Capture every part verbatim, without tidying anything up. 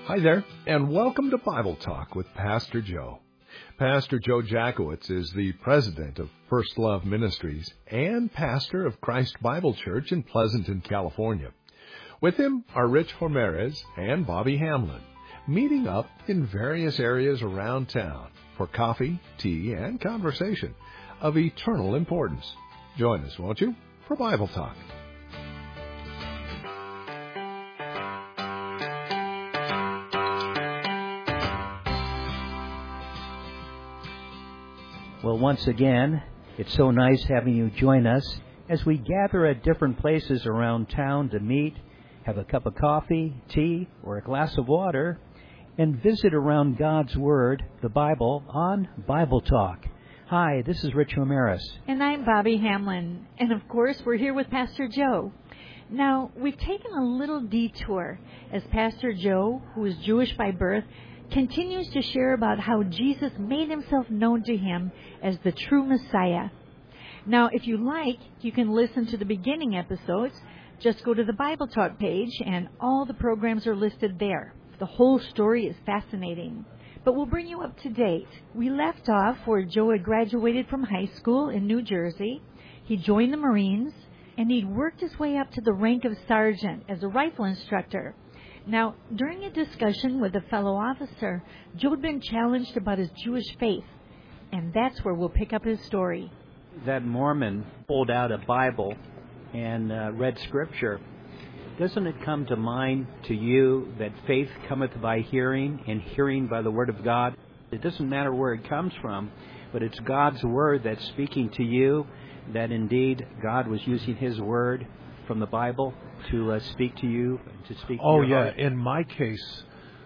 Hi there, and welcome to Bible Talk with Pastor Joe. Pastor Joe Jackowitz is the president of First Love Ministries and pastor of Christ Bible Church in Pleasanton, California. With him are Rich Ramirez and Bobby Hamlin, meeting up in various areas around town for coffee, tea, and conversation of eternal importance. Join us, won't you, for Bible Talk. Well, once again, it's so nice having you join us as we gather at different places around town to meet, have a cup of coffee, tea, or a glass of water, and visit around God's Word, the Bible, on Bible Talk. Hi, this is Rich Ramirez. And I'm Bobby Hamlin. And of course, we're here with Pastor Joe. Now, we've taken a little detour as Pastor Joe, who is Jewish by birth, continues to share about how Jesus made himself known to him as the true Messiah. Now, if you like, you can listen to the beginning episodes. Just go to the Bible Talk page, and all the programs are listed there. The whole story is fascinating. But we'll bring you up to date. We left off where Joe had graduated from high school in New Jersey. He joined the Marines, and he'd worked his way up to the rank of sergeant as a rifle instructor. Now, during a discussion with a fellow officer, Joe had been challenged about his Jewish faith, and that's where we'll pick up his story. That Mormon pulled out a Bible and uh, read Scripture. Doesn't it come to mind to you that faith cometh by hearing, and hearing by the Word of God? It doesn't matter where it comes from, but it's God's Word that's speaking to you, that indeed God was using His Word from the Bible to uh, speak to you, to speak to Oh, your yeah. heart. In my case,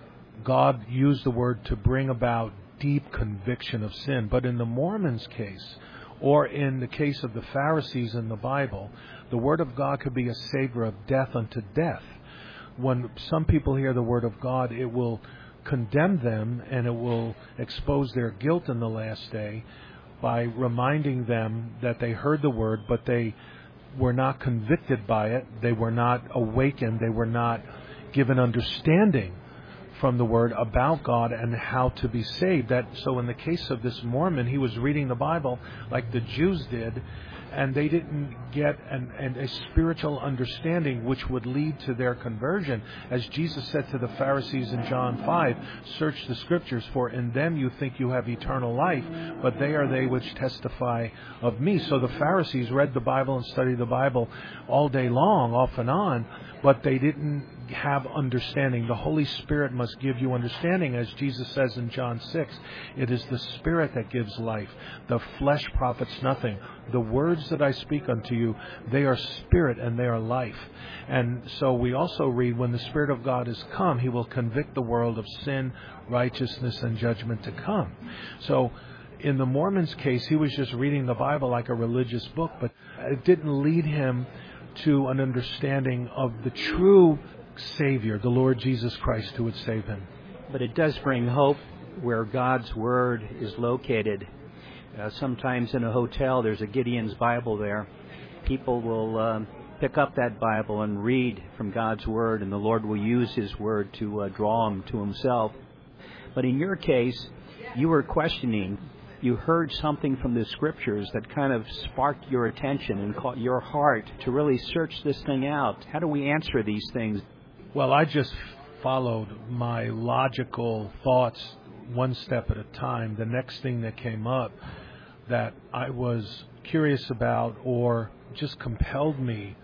God used the Word to bring about deep conviction of sin. But in the Mormons' case, or in the case of the Pharisees in the Bible, the Word of God could be a savor of death unto death. When some people hear the Word of God, it will condemn them and it will expose their guilt in the last day by reminding them that they heard the Word, but they were not convicted by it. They were not awakened. They were not given understanding from the Word about God and how to be saved. That so in the case of this Mormon, he was reading the Bible like the Jews did, and they didn't get an, an, a spiritual understanding which would lead to their conversion. As Jesus said to the Pharisees in John five, search the Scriptures, for in them you think you have eternal life, but they are they which testify of me. So the Pharisees read the Bible and studied the Bible all day long, off and on, but they didn't have understanding. The Holy Spirit must give you understanding. As Jesus says in John six, it is the Spirit that gives life. The flesh profits nothing. The words that I speak unto you, they are spirit and they are life. And so we also read, when the Spirit of God is come, He will convict the world of sin, righteousness, and judgment to come. So in the Mormon's case, he was just reading the Bible like a religious book, but it didn't lead him to an understanding of the true Savior, the Lord Jesus Christ, who would save him. But it does bring hope where God's Word is located. Uh, sometimes in a hotel, there's a Gideon's Bible there. People will um, pick up that Bible and read from God's Word, and the Lord will use His Word to uh, draw them to Himself. But in your case, you were questioning. You heard something from the Scriptures that kind of sparked your attention and caught your heart to really search this thing out. How do we answer these things? Well, I just followed my logical thoughts one step at a time. The next thing that came up that I was curious about, or just compelled me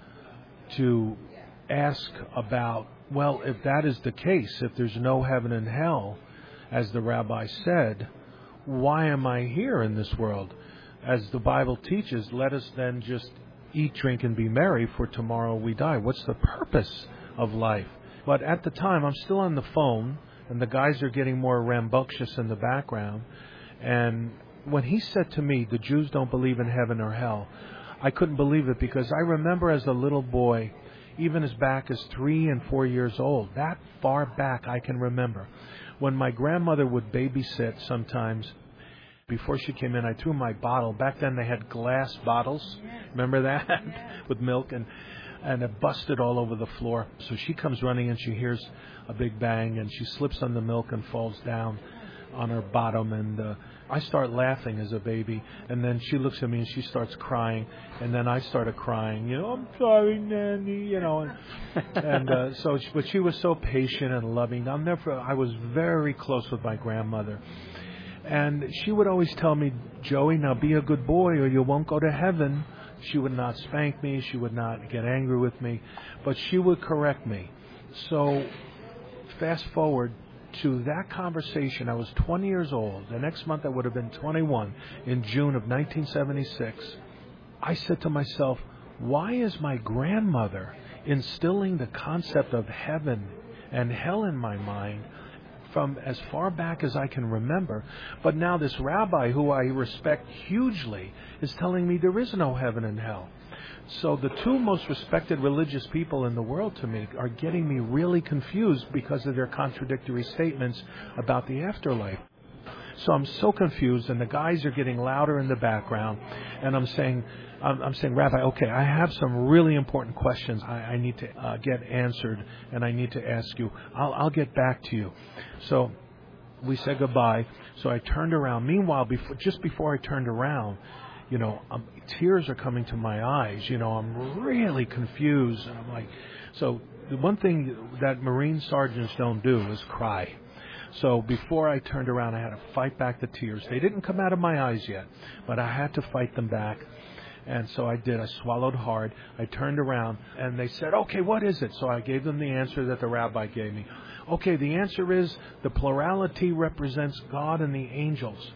to ask about, well, if that is the case, if there's no heaven and hell, as the rabbi said, why am I here in this world? As the Bible teaches, let us then just eat, drink, and be merry, for tomorrow we die. What's the purpose of life? But at the time, I'm still on the phone, and the guys are getting more rambunctious in the background. And when he said to me, the Jews don't believe in heaven or hell, I couldn't believe it, because I remember as a little boy, even as back as three and four years old, that far back I can remember, when my grandmother would babysit sometimes. Before she came in, I threw my bottle. Back then they had glass bottles. Remember that? With milk. And and it busted all over the floor. So she comes running, and she hears a big bang, and she slips on the milk and falls down on her bottom. And uh, I start laughing as a baby, and then she looks at me and she starts crying, and then I started crying. You know, I'm sorry, Nanny. You know, and, and uh, so, she, but she was so patient and loving. I'll never. I was very close with my grandmother. And she would always tell me, Joey, now be a good boy or you won't go to heaven. She would not spank me. She would not get angry with me. But she would correct me. So fast forward to that conversation. I was twenty years old. The next month I would have been twenty-one in June of nineteen seventy-six. I said to myself, why is my grandmother instilling the concept of heaven and hell in my mind from as far back as I can remember? But now this rabbi, who I respect hugely, is telling me there is no heaven and hell. So the two most respected religious people in the world to me are getting me really confused because of their contradictory statements about the afterlife. So I'm so confused, and the guys are getting louder in the background, and I'm saying, I'm, I'm saying, Rabbi, okay, I have some really important questions I, I need to uh, get answered, and I need to ask you. I'll, I'll get back to you. So we said goodbye. So I turned around. Meanwhile, before, just before I turned around, you know, um, tears are coming to my eyes. You know, I'm really confused, and I'm like, so the one thing that Marine sergeants don't do is cry. So before I turned around, I had to fight back the tears. They didn't come out of my eyes yet, but I had to fight them back. And so I did. I swallowed hard. I turned around, and they said, okay, what is it? So I gave them the answer that the rabbi gave me. Okay, the answer is the plurality represents God and the angels,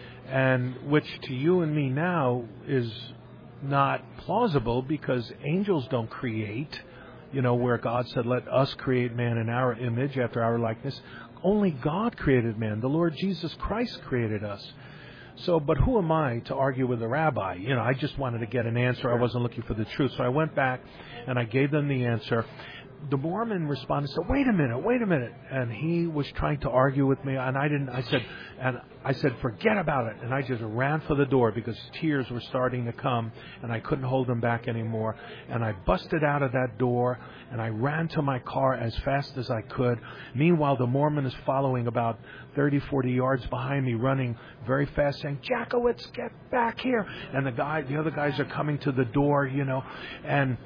and which to you and me now is not plausible because angels don't create, you know, where God said, let us create man in our image after our likeness. Only God created man. The Lord Jesus Christ created us. So, but who am I to argue with a rabbi? You know, I just wanted to get an answer. I wasn't looking for the truth. So I went back and I gave them the answer. The Mormon responded, said, wait a minute, wait a minute. And he was trying to argue with me, and I didn't, I said, and I said, forget about it. And I just ran for the door because tears were starting to come, and I couldn't hold them back anymore. And I busted out of that door, and I ran to my car as fast as I could. Meanwhile, the Mormon is following about thirty, forty yards behind me, running very fast, saying, Jackowitz, get back here. And the guy, the other guys are coming to the door, you know, and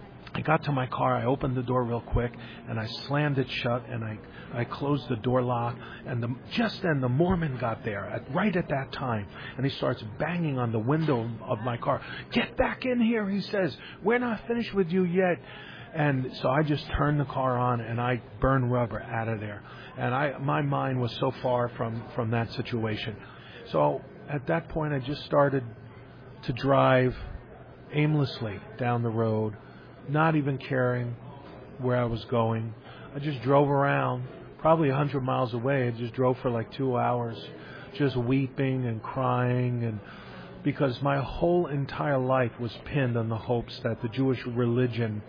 I got to my car, I opened the door real quick, and I slammed it shut, and I, I closed the door lock, and the, just then the Mormon got there, at, right at that time, and he starts banging on the window of my car. Get back in here, he says. We're not finished with you yet. And so I just turned the car on, and I burned rubber out of there. And I, my mind was so far from, from that situation. So at that point, I just started to drive aimlessly down the road, not even caring where I was going. I just drove around, probably a hundred miles away. I just drove for like two hours, just weeping and crying, and because my whole entire life was pinned on the hopes that the Jewish religion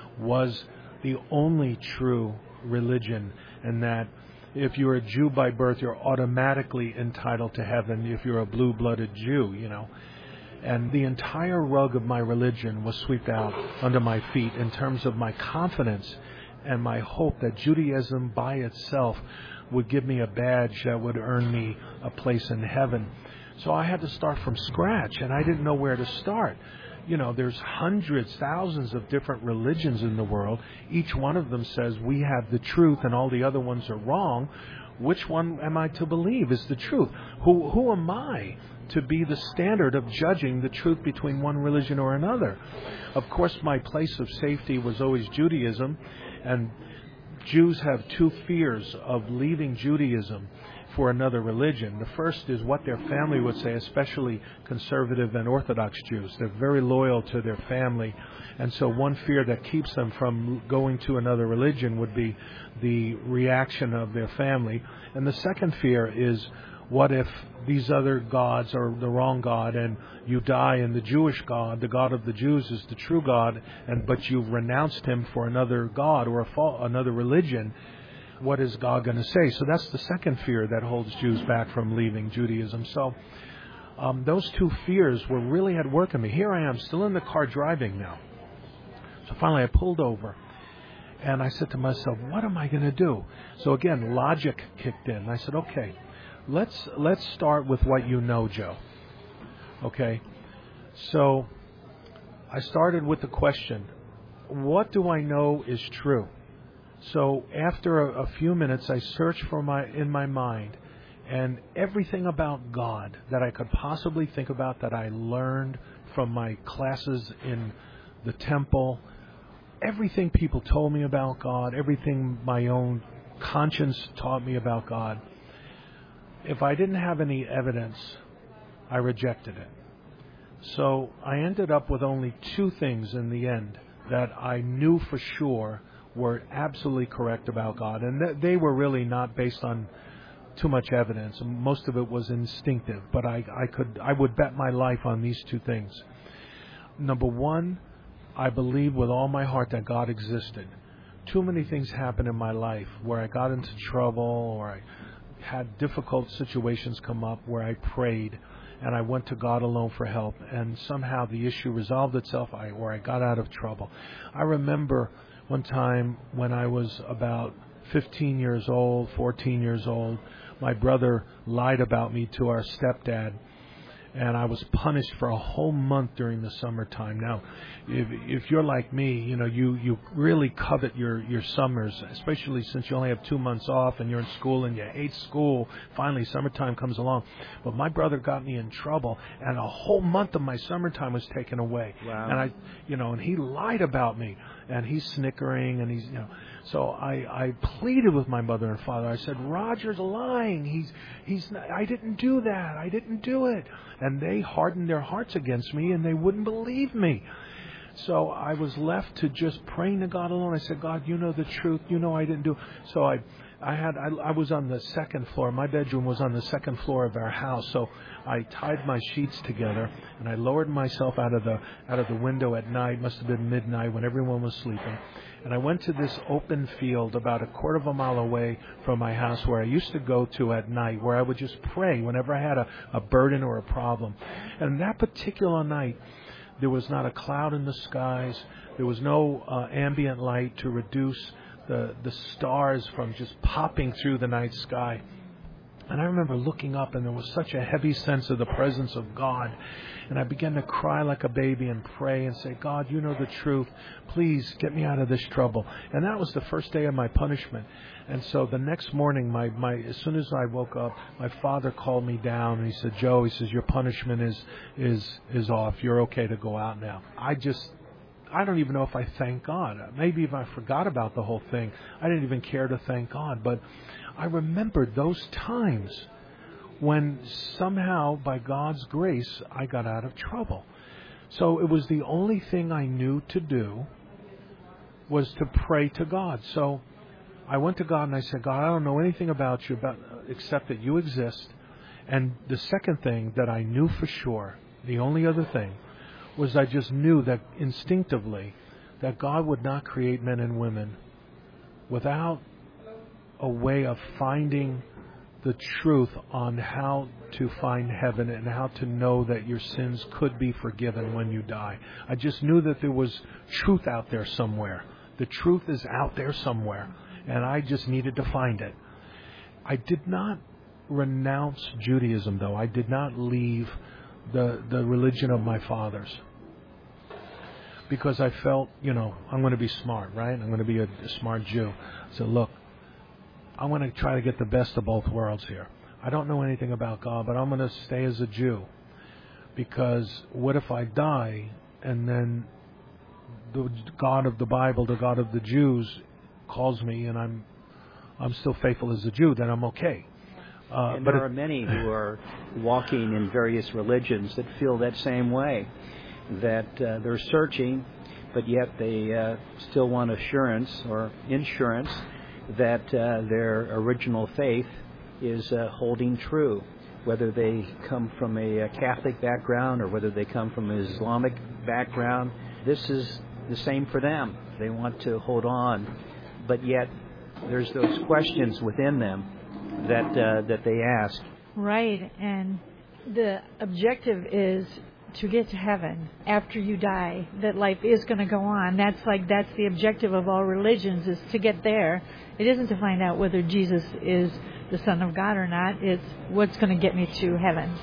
was the only true religion, and that if you're a Jew by birth, you're automatically entitled to heaven if you're a blue-blooded Jew, you know. And the entire rug of my religion was swept out under my feet in terms of my confidence and my hope that Judaism by itself would give me a badge that would earn me a place in heaven. So I had to start from scratch, and I didn't know where to start. You know, there's hundreds, thousands of different religions in the world. Each one of them says we have the truth and all the other ones are wrong. Which one am I to believe is the truth? Who, who am I to be the standard of judging the truth between one religion or another? Of course, my place of safety was always Judaism, and Jews have two fears of leaving Judaism for another religion. The first is what their family would say, especially conservative and Orthodox Jews. They're very loyal to their family, and so one fear that keeps them from going to another religion would be the reaction of their family. And the second fear is, what if these other gods are the wrong God, and you die and the Jewish God, the God of the Jews, is the true God, and but you've renounced him for another God or a fa- another religion? What is God going to say? So that's the second fear that holds Jews back from leaving Judaism. So um, those two fears were really at work in me. Here I am, still in the car driving now. So finally I pulled over, and I said to myself, what am I going to do? So again, logic kicked in. I said, okay, let's let's start with what you know, Joe. Okay? So I started with the question, what do I know is true? So after a, a few minutes, I searched for my in my mind, and everything about God that I could possibly think about that I learned from my classes in the temple, everything people told me about God, everything my own conscience taught me about God, if I didn't have any evidence, I rejected it. So I ended up with only two things in the end that I knew for sure were absolutely correct about God. And th- they were really not based on too much evidence. Most of it was instinctive, but I, I could I would bet my life on these two things. Number one, I believe with all my heart that God existed. Too many things happened in my life where I got into trouble or I had difficult situations come up where I prayed and I went to God alone for help, and somehow the issue resolved itself, I, or I got out of trouble. I remember one time when I was about fifteen years old, fourteen years old, my brother lied about me to our stepdad, and I was punished for a whole month during the summertime. Now, if if you're like me, you know, you, you really covet your, your summers, especially since you only have two months off and you're in school and you hate school. Finally, summertime comes along. But my brother got me in trouble, and a whole month of my summertime was taken away. Wow. And I, you know, and he lied about me, and he's snickering, and he's, you know. So I, I pleaded with my mother and father. I said, Roger's lying. He's, he's. Not, I didn't do that. I didn't do it. And they hardened their hearts against me, and they wouldn't believe me. So I was left to just praying to God alone. I said, God, you know the truth. You know I didn't do. So I, I had. I, I was on the second floor. My bedroom was on the second floor of our house. So I tied my sheets together, and I lowered myself out of the out of the window at night. Must have been midnight when everyone was sleeping. And I went to this open field about a quarter of a mile away from my house where I used to go to at night, where I would just pray whenever I had a, a burden or a problem. And that particular night, there was not a cloud in the skies. There was no uh, ambient light to reduce the, the stars from just popping through the night sky. And I remember looking up, and there was such a heavy sense of the presence of God. And I began to cry like a baby and pray and say, God, you know the truth. Please get me out of this trouble. And that was the first day of my punishment. And so the next morning, my, my as soon as I woke up, my father called me down, and he said, Joe, he says, your punishment is is is off. You're okay to go out now. I just... I don't even know if I thank God. Maybe if I forgot about the whole thing, I didn't even care to thank God. But I remembered those times when somehow, by God's grace, I got out of trouble. So it was the only thing I knew to do was to pray to God. So I went to God and I said, God, I don't know anything about you about, except that you exist. And the second thing that I knew for sure, the only other thing, was I just knew that instinctively that God would not create men and women without a way of finding the truth on how to find heaven and how to know that your sins could be forgiven when you die. I just knew that there was truth out there somewhere. The truth is out there somewhere, and I just needed to find it. I did not renounce Judaism, though. I did not leave the the religion of my fathers, because I felt, you know, I'm going to be smart, right? I'm going to be a, a smart Jew. So look, I'm going to try to get the best of both worlds here. I don't know anything about God, but I'm going to stay as a Jew, because what if I die and then the God of the Bible, the God of the Jews, calls me and I'm I'm still faithful as a Jew? Then I'm okay. Uh, and but there it, are many who are walking in various religions that feel that same way, that uh, they're searching, but yet they uh, still want assurance or insurance that uh, their original faith is uh, holding true, whether they come from a, a Catholic background or whether they come from an Islamic background. This is the same for them. They want to hold on, but yet there's those questions within them that uh, that they ask. Right, and the objective is to get to heaven after you die, that life is going to go on. That's like, that's the objective of all religions, is to get there. It isn't to find out whether Jesus is the Son of God or not. It's what's going to get me to heaven.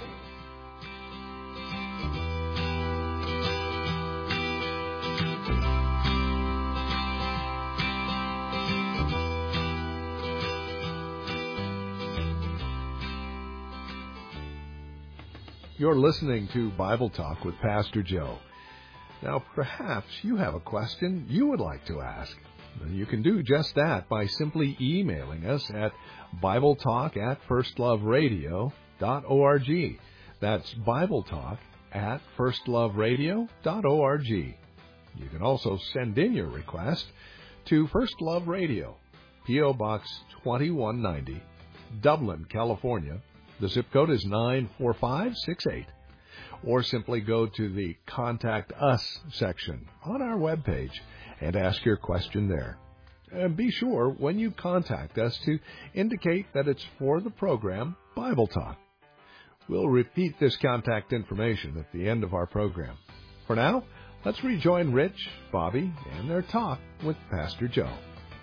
You're listening to Bible Talk with Pastor Joe. Now, perhaps you have a question you would like to ask. You can do just that by simply emailing us at BibleTalk at firstloveradio dot org. That's BibleTalk at firstloveradio.org. You can also send in your request to First Love Radio, P O. Box twenty-one ninety, Dublin, California. The zip code is nine four five six eight. Or simply go to the Contact Us section on our webpage and ask your question there. And be sure when you contact us to indicate that it's for the program Bible Talk. We'll repeat this contact information at the end of our program. For now, let's rejoin Rich, Bobby, and their talk with Pastor Joe.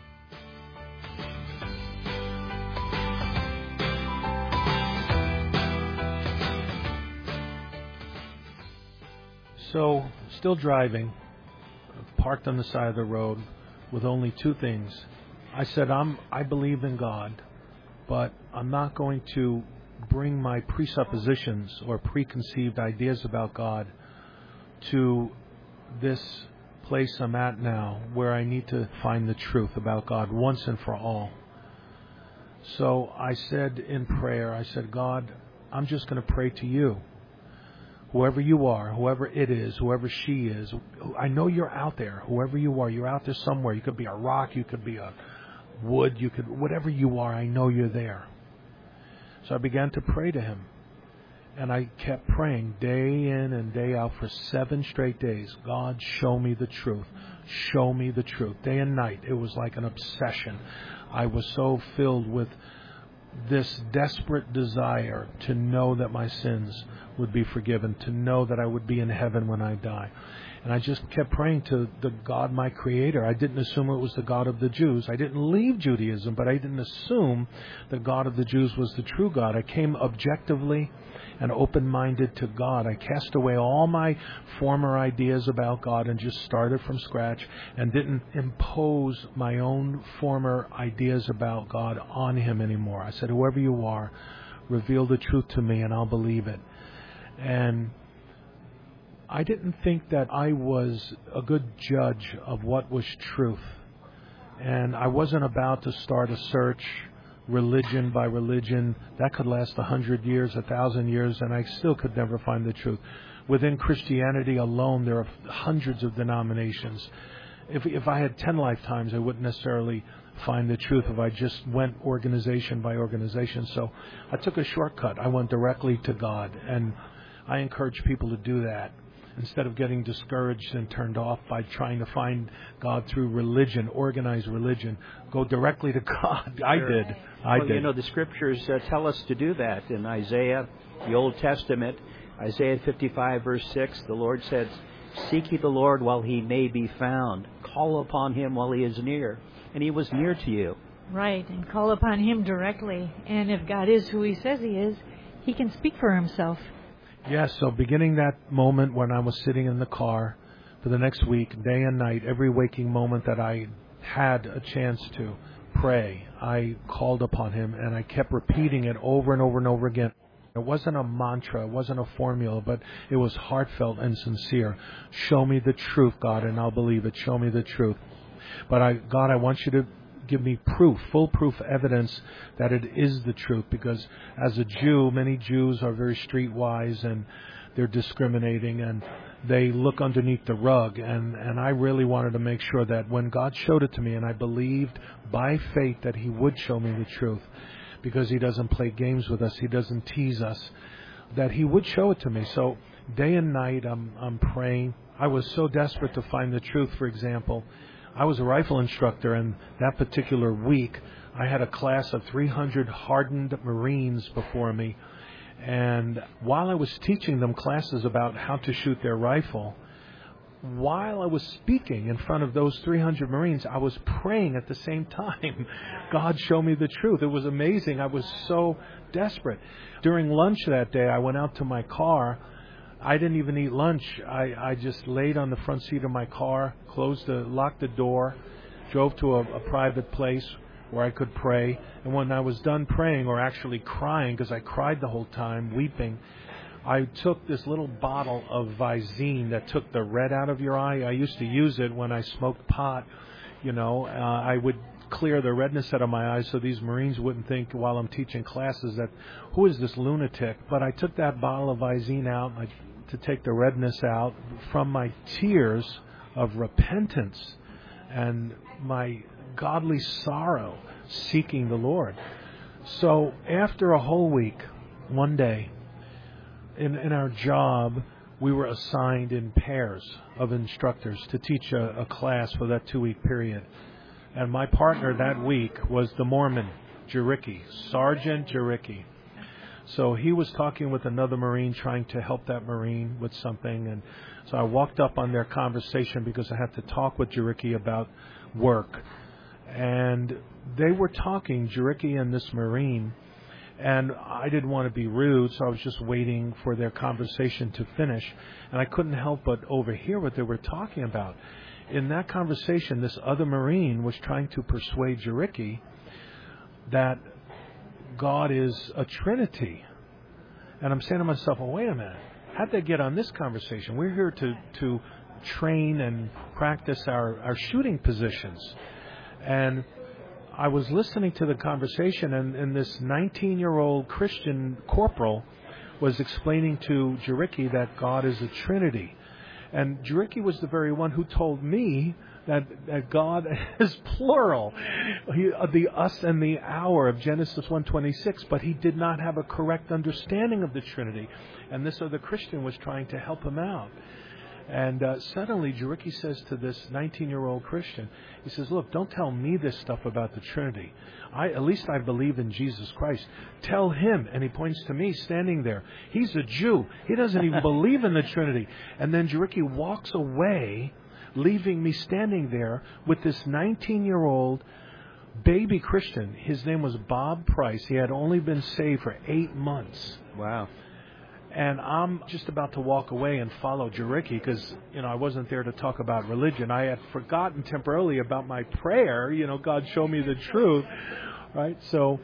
So, still driving, parked on the side of the road with only two things. I said, I'm, I believe in God, but I'm not going to bring my presuppositions or preconceived ideas about God to this place I'm at now, where I need to find the truth about God once and for all. So I said in prayer, I said, God, I'm just going to pray to you. Whoever you are, whoever it is, whoever she is, I know you're out there. Whoever you are, you're out there somewhere. You could be a rock, you could be a wood, you could, whatever you are, I know you're there. So I began to pray to him. And I kept praying day in and day out for seven straight days. God, show me the truth. Show me the truth. Day and night. It was like an obsession. I was so filled with this desperate desire to know that my sins would be forgiven, to know that I would be in heaven when I die. And I just kept praying to the God, my Creator. I didn't assume it was the God of the Jews. I didn't leave Judaism, but I didn't assume the God of the Jews was the true God. I came objectively and open-minded to God. I cast away all my former ideas about God and just started from scratch and didn't impose my own former ideas about God on him anymore. I said, whoever you are, reveal the truth to me and I'll believe it. And I didn't think that I was a good judge of what was truth. And I wasn't about to start a search religion by religion. That could last a hundred years, a thousand years, and I still could never find the truth. Within Christianity alone, there are hundreds of denominations. If, if I had ten lifetimes, I wouldn't necessarily find the truth if I just went organization by organization. So I took a shortcut. I went directly to God, and I encourage people to do that. Instead of getting discouraged and turned off by trying to find God through religion, organized religion, go directly to God. I Sure. did. I well, did. You know, the Scriptures uh, tell us to do that. In Isaiah, the Old Testament, Isaiah fifty-five, verse six, the Lord says, "Seek ye the Lord while he may be found. Call upon him while he is near." And he was near to you. Right, and call upon him directly. And if God is who he says he is, he can speak for himself. Yes, so beginning that moment when I was sitting in the car for the next week, day and night, every waking moment that I had a chance to pray, I called upon him and I kept repeating it over and over and over again. It wasn't a mantra, it wasn't a formula, but it was heartfelt and sincere. Show me the truth, God, and I'll believe it. Show me the truth. But I, God, I want you to give me proof, full proof evidence that it is the truth, because as a Jew, many Jews are very streetwise and they're discriminating and they look underneath the rug, and, and I really wanted to make sure that when God showed it to me, and I believed by faith that he would show me the truth, because he doesn't play games with us, he doesn't tease us, that he would show it to me. So day and night I'm, I'm praying. I was so desperate to find the truth. For example, I was a rifle instructor, and that particular week I had a class of three hundred hardened Marines before me, And while I was teaching them classes about how to shoot their rifle, while I was speaking in front of those three hundred Marines, I was praying at the same time. God, show me the truth. It was amazing. I was so desperate. During lunch that day, I went out to my car. I didn't even eat lunch. I, I just laid on the front seat of my car, closed the, locked the door, drove to a, a private place where I could pray. And when I was done praying, or actually crying, because I cried the whole time, weeping, I took this little bottle of Visine that took the red out of your eye. I used to use it when I smoked pot. You know, uh, I would clear the redness out of my eyes so these Marines wouldn't think while I'm teaching classes that, who is this lunatic? But I took that bottle of Visine out I, to take the redness out from my tears of repentance and my godly sorrow seeking the Lord. So after a whole week, one day, in, in our job, we were assigned in pairs of instructors to teach a, a class for that two-week period. And my partner that week was the Mormon, Jericki, Sergeant Jericki. So he was talking with another Marine, trying to help that Marine with something. And so I walked up on their conversation because I had to talk with Jericki about work. And they were talking, Jericki and this Marine, and I didn't want to be rude, so I was just waiting for their conversation to finish. And I couldn't help but overhear what they were talking about. In that conversation, this other Marine was trying to persuade Jericki that God is a Trinity. And I'm saying to myself, well, wait a minute. How'd they get on this conversation? We're here to, to train and practice our, our shooting positions. And I was listening to the conversation, and, and this nineteen-year-old Christian corporal was explaining to Jericki that God is a Trinity. And Jericki was the very one who told me that, that God is plural, he, uh, the us and the our of Genesis one twenty-six, but he did not have a correct understanding of the Trinity. And this other Christian was trying to help him out. And uh, suddenly Jericki says to this nineteen-year-old Christian, he says, look, don't tell me this stuff about the Trinity. I, at least I believe in Jesus Christ. Tell him. And he points to me standing there. He's a Jew. He doesn't even believe in the Trinity. And then Jericki walks away, leaving me standing there with this nineteen-year-old baby Christian. His name was Bob Price. He had only been saved for eight months. Wow. And I'm just about to walk away and follow Jericki because, you know, I wasn't there to talk about religion. I had forgotten temporarily about my prayer, you know, God show me the truth, right? So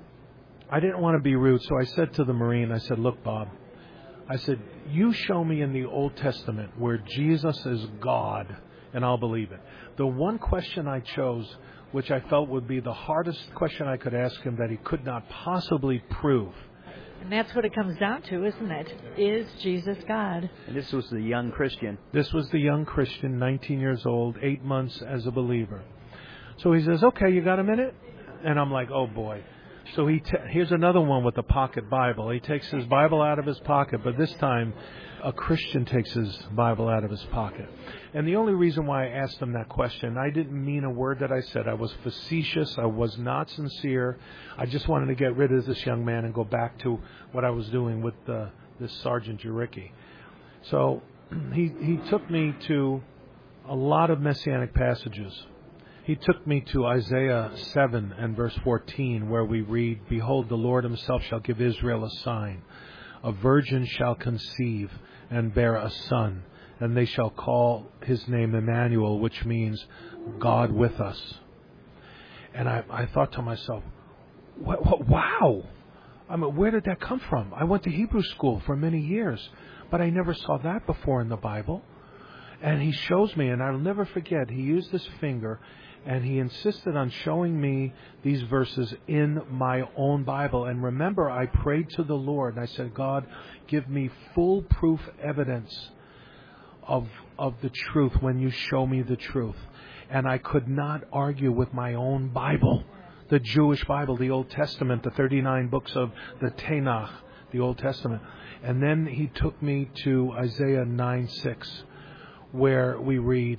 I didn't want to be rude. So I said to the Marine, I said, look, Bob, I said, you show me in the Old Testament where Jesus is God, and I'll believe it. The one question I chose, which I felt would be the hardest question I could ask him that he could not possibly prove. And that's what it comes down to, isn't it? Is Jesus God? And this was the young Christian. This was the young Christian, nineteen years old, eight months as a believer. So he says, okay, you got a minute? And I'm like, oh, boy. So he t- here's another one with a pocket Bible. He takes his Bible out of his pocket, but this time a Christian takes his Bible out of his pocket. And the only reason why I asked him that question, I didn't mean a word that I said. I was facetious. I was not sincere. I just wanted to get rid of this young man and go back to what I was doing with uh, this Sergeant Jericki. So he he took me to a lot of messianic passages. He took me to Isaiah seven and verse fourteen, where we read, behold, the Lord himself shall give Israel a sign. A virgin shall conceive and bear a son, and they shall call his name Emmanuel, which means God with us. And I, I thought to myself, what, what, wow! I mean, where did that come from? I went to Hebrew school for many years, but I never saw that before in the Bible. And he shows me, and I'll never forget, he used his finger, and he insisted on showing me these verses in my own Bible. And remember, I prayed to the Lord, and I said, God, give me foolproof evidence of of the truth when you show me the truth. And I could not argue with my own Bible, the Jewish Bible, the Old Testament, the thirty-nine books of the Tanakh, the Old Testament. And then he took me to Isaiah nine six, where we read,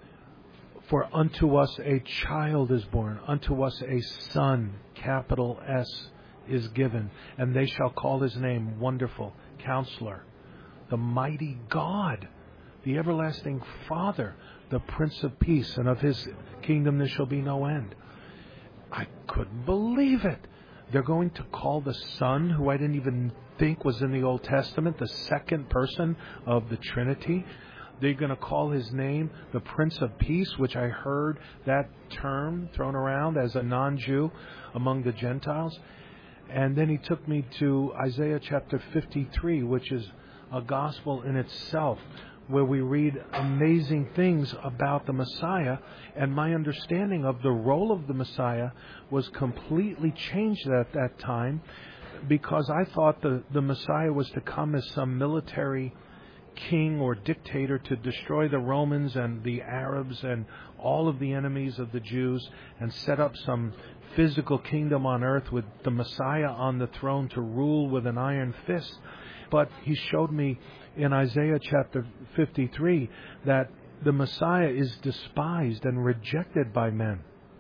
for unto us a child is born, unto us a son, capital S is given, and they shall call his name Wonderful Counselor, the Mighty God, the Everlasting Father, the Prince of Peace, and of his kingdom there shall be no end. I couldn't believe it. They're going to call the Son, who I didn't even think was in the Old Testament, the second person of the Trinity. They're going to call his name the Prince of Peace, which I heard that term thrown around as a non-Jew among the Gentiles. And then he took me to Isaiah chapter fifty-three, which is a gospel in itself, where we read amazing things about the Messiah. And my understanding of the role of the Messiah was completely changed at that time, because I thought the, the Messiah was to come as some military king or dictator to destroy the Romans and the Arabs and all of the enemies of the Jews and set up some physical kingdom on earth with the Messiah on the throne to rule with an iron fist. But he showed me in Isaiah chapter fifty-three that the Messiah is despised and rejected by men,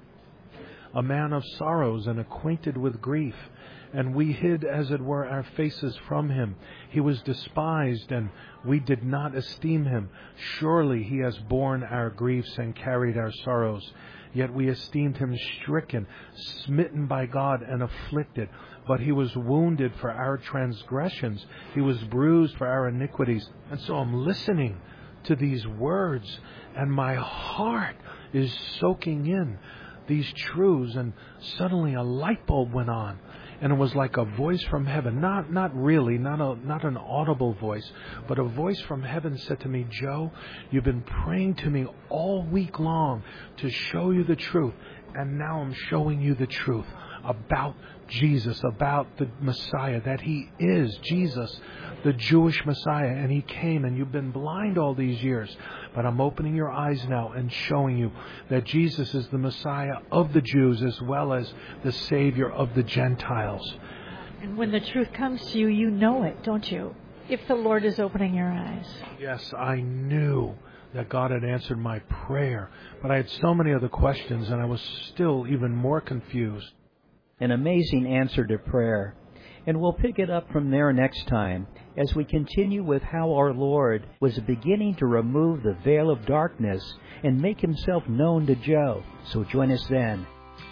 a man of sorrows and acquainted with grief. And we hid, as it were, our faces from him. He was despised, and we did not esteem him. Surely he has borne our griefs and carried our sorrows. Yet we esteemed him stricken, smitten by God, and afflicted. But he was wounded for our transgressions. He was bruised for our iniquities. And so I'm listening to these words, and my heart is soaking in these truths. And suddenly a light bulb went on. And it was like a voice from heaven, not not really, not a not an audible voice, but a voice from heaven said to me, Joe, you've been praying to me all week long to show you the truth, and now I'm showing you the truth about Jesus, about the Messiah, that he is Jesus, the Jewish Messiah, and he came, and you've been blind all these years, but I'm opening your eyes now and showing you that Jesus is the Messiah of the Jews as well as the Savior of the Gentiles. And when the truth comes to you, you know it, don't you? If the Lord is opening your eyes. Yes, I knew that God had answered my prayer, but I had so many other questions, and I was still even more confused. An amazing answer to prayer. And we'll pick it up from there next time as we continue with how our Lord was beginning to remove the veil of darkness and make himself known to Joe. So join us then.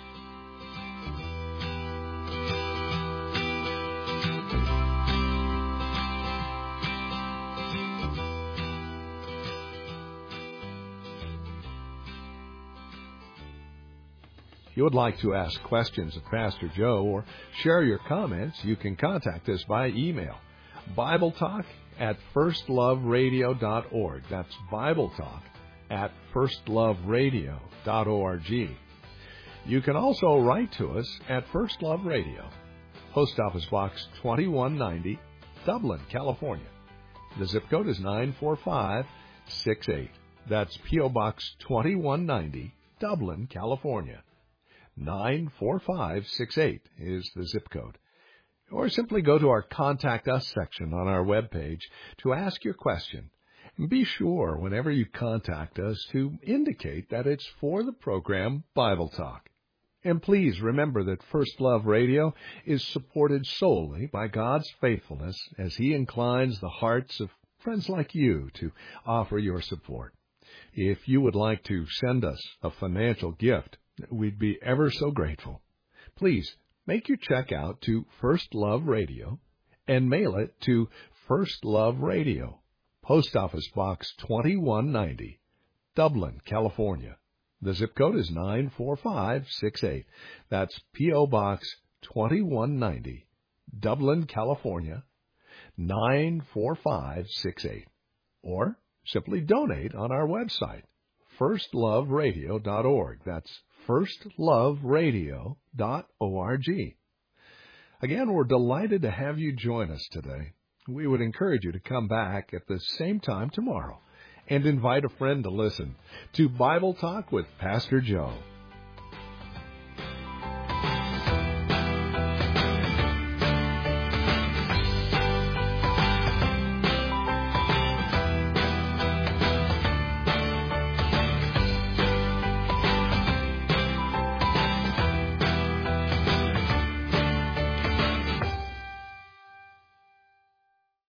If you would like to ask questions of Pastor Joe or share your comments, you can contact us by email, BibleTalk at first love radio dot org. That's BibleTalk at first love radio dot org. You can also write to us at First Love Radio, Post Office Box twenty-one ninety, Dublin, California. The zip code is nine four five six eight. That's P O Box twenty-one ninety, Dublin, California. nine four five six eight is the zip code. Or simply go to our Contact Us section on our webpage to ask your question. And be sure, whenever you contact us, to indicate that it's for the program Bible Talk. And please remember that First Love Radio is supported solely by God's faithfulness as He inclines the hearts of friends like you to offer your support. If you would like to send us a financial gift, we'd be ever so grateful. Please make your check out to First Love Radio and mail it to First Love Radio, Post Office Box twenty-one ninety, Dublin, California. The zip code is nine four five six eight. That's P O Box twenty-one ninety, Dublin, California, nine four five six eight. Or simply donate on our website, first love radio dot org. That's first love radio dot org. Again, we're delighted to have you join us today. We would encourage you to come back at the same time tomorrow and invite a friend to listen to Bible Talk with Pastor Joe.